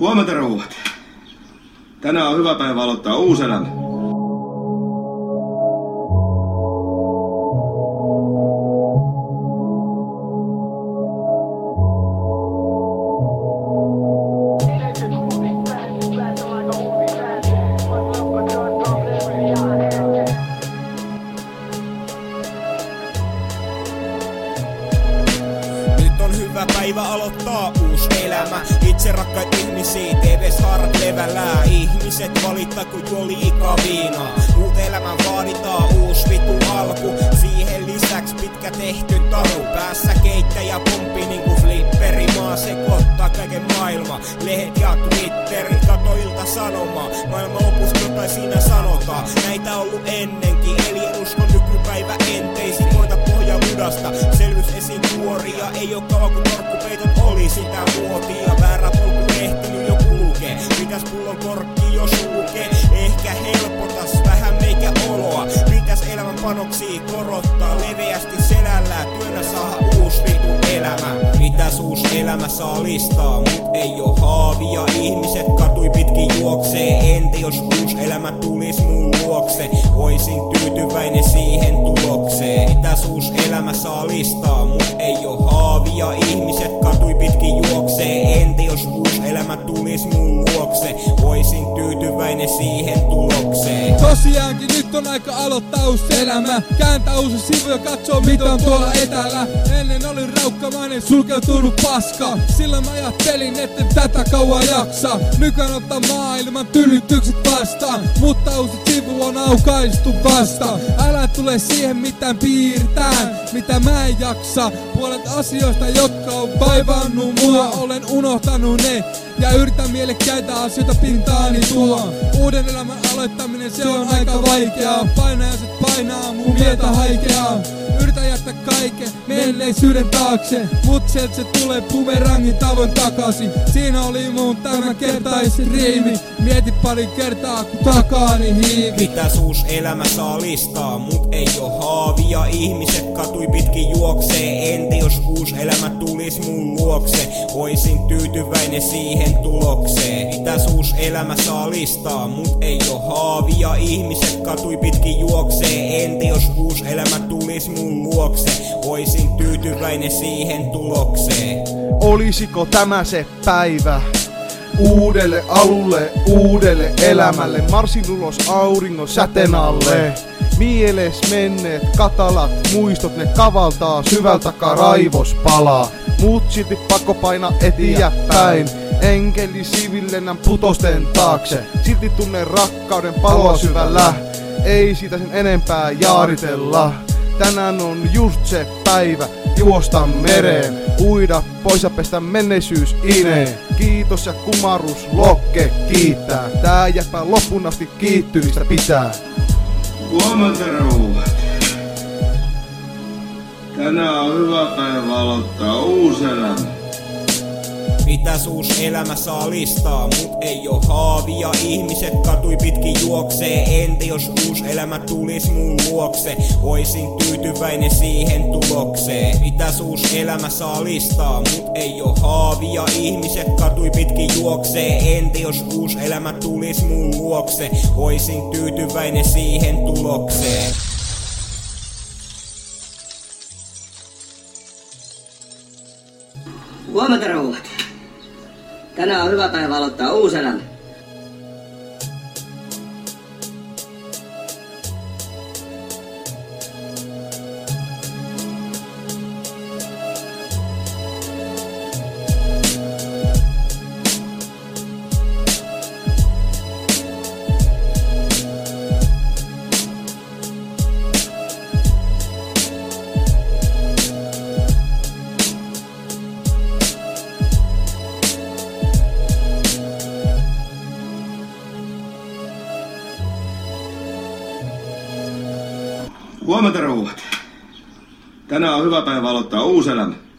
Huomenta rouvat. Tänään on hyvä päivä aloittaa uusi elämä. Nyt on hyvä päivä aloittaa uusi elämä. Itse rakkaat ihmisiä, TV:s haarat levällään. Ihmiset valittaa kun juo liikaa viinaa. Uut elämän vaaditaan, uusi vitu alku. Siihen lisäks pitkä tehty taru. Päässä keittäjä pomppi niinku flipperi. Maa sekoittaa kaiken maailma. Lehdet ja Twitteri, kato Ilta-Sanomaa. Maailman lopussa jotain siinä sanotaan. Näitä on ollut ennenkin, eli en usko nykypäivä enteisiin. Koita pohja mudasta, selvyys esiin kuoria. Ei oo kauan kun torkkupeitot oli sitä muotia. Väärä polku ehtinyt jo kulkee. Pitäis pullon korkki jo sulkee. Ehkä helpotas vähän meikä oloa. Pitäis elämän panoksia korottaa. Leveästi selällään työnä saa uus vitu elämä. Mitäs uus elämä saa listaa? Mut ei oo haavia. Ihmiset katui pitkin juoksee. Entä jos uus elämä tulis mun luokse? Oisin tyytyväinen siihen tulokseen. Mitäs uus elämä saa listaa? Mut ei oo haavia. Ihmiset katui pitkin juoksee. Entä jos uus elämä tulis mun luokse? Oisin tyytyväinen siihen tulokseen. Tosiaankin nyt on aika aloittaa uusi elämä. Kääntää uusi sivu ja katsoo mitä on tuolla etäällä. Ennen olin raukkamainen, sulkeutunut paska. Silloin mä ajattelin etten tätä kauan jaksa. Nykyään ottaa maailman tylytykset vastaan. Mutta uusi sivu on aukaistu vasta. Älä tule siihen mitään piirtään, mitä mä en jaksa. Puolet asioista jotka on vaivannut mua, olen unohtanut ne. Ja yritän mielekkäitä asioita pintaani tuo. Uuden elämän aloittaminen se on aika vaikeaa. Painajaiset painaa mun mieltä haikeaa. Yritän jättää kaiken menneisyyden taakse. Mut sieltä se tulee bumerangin tavoin takaisin. Siinä oli mun tämänkertaisin riimi. Mieti pari kertaa kun takaani hiivi. Mitäs uus elämä saa listaa? Mut ei oo haavia. Ihmiset katui pitkin juoksee. Entä jos uus elämä tulis mun luokse? Oisin tyytyväinen siihen tulokseen. Mitäs uus elämä saa listaa? Mut ei oo haavia. Ihmiset katui pitkin juoksee. Entä jos uus elämä tulis mun luokse? Oisin tyytyväinen siihen tulokseen. Olisiko tämä se päivä? Uudelle alulle, uudelle elämälle. Marsin ulos auringon säteen alle. Mieles menneet katalat muistot, ne kavaltaa syvältä takaa raivos palaa. Mut silti pakko paina eteenpäin. Enkeli sivillennän putosten taakse. Silti tunnen rakkauden paloa syvällä. Ei siitä sen enempää jaaritella. Tänään on just se päivä, juosta mereen. Uida pois ja pestä menneisyys ineen. Kiitos ja kumarus lokke kiittää. Tää jäppää loppuun asti kiittymistä pitää. Huomenta rouvat. Tänään on hyvä päivä aloittaa uusi elämä. Mitäs uus elämä saa listaa? Mut ei oo haavia. Ihmiset katui pitkin juoksee. Entä jos uus elämä tulis mun luokse? Oisin tyytyväinen siihen tulokseen. Mitäs uus elämä saa listaa? Mut ei oo haavia. Ihmiset katui pitkin juoksee. Entä jos uus elämä tulis mun luokse? Oisin tyytyväinen siihen tulokseen. Huomenta rouvat. Tänään on hyvä päivä aloittaa uusi elämä. Huomenta rouvat. Tänään on hyvä päivä aloittaa uusi elämä.